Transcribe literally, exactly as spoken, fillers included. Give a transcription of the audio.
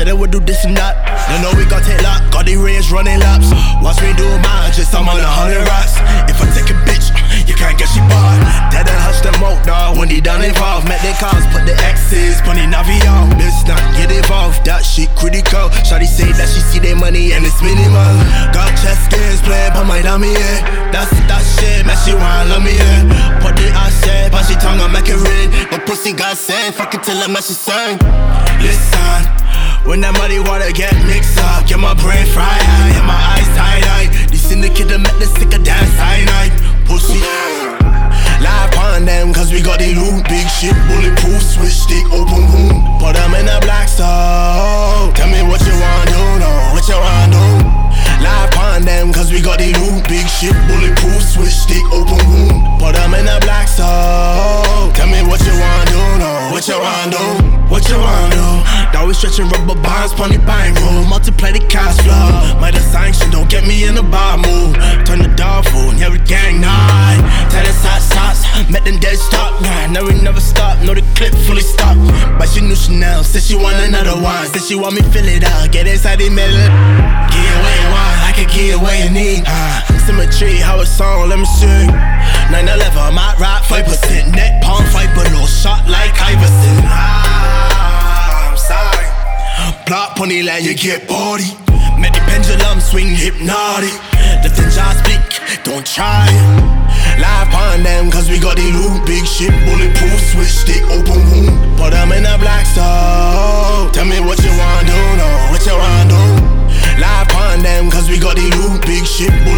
said I would do this and that. You know we gon' take luck, got the range running laps. Watch me do mine, just I'm on a hundred racks. If I take a bitch, you can't get she bought. Dead and hush them out, dawg, when they done involved. Met their cars, put the X's, put the Navi on. Let's not get involved, that shit critical. Shawty say that she see their money and it's minimal. Got chest games playing by my dummy, yeah. That's that shit, man, she wanna love me, yeah. Put the ass shit, but she tongue, I make it red. My pussy got sand, fuck it till I'm she sang. Listen, when that muddy water get mixed up, get my brain fried, and my eyes tight-eyed. The syndicate that make the sicker dance cyanide. Pussy live on them, cause we got the loot. Big shit, bulletproof, switch stick, open wound. Put them in a black soul. Tell me what you wanna do, no, what you wanna do. Live on them, cause we got the loot. Big shit, bulletproof, switch stick, open wound. Put them in a black soul. Tell me what you wanna do, no, what you wanna do. What you wanna do? Now we stretching rubber bonds, pony buying room. Multiply the cash flow. Might have sanction, don't get me in the bar move. Turn the dog food, never gang night. Tell the shots, shots, met them dead stop. Nah, never, never stop, know the clip fully stop. But she knew Chanel, said she want another one. Said she want me fill it out, get inside the middle. Give away one, I can give away a need. uh, Symmetry, how it's on, let me see. nine eleven, might rap five percent. Net palm five below, shot like Iverson. ah, I'm sorry. Plot pony line, you get body. Make the pendulum swing hypnotic. Let the jaw speak, don't try it. Live on them, cause we got the loot. Big shit, bulletproof, switch stick, open wound. Put them in a black soul. Tell me what you wanna do, no, what you wanna do. Live on them, cause we got the loot. Big shit,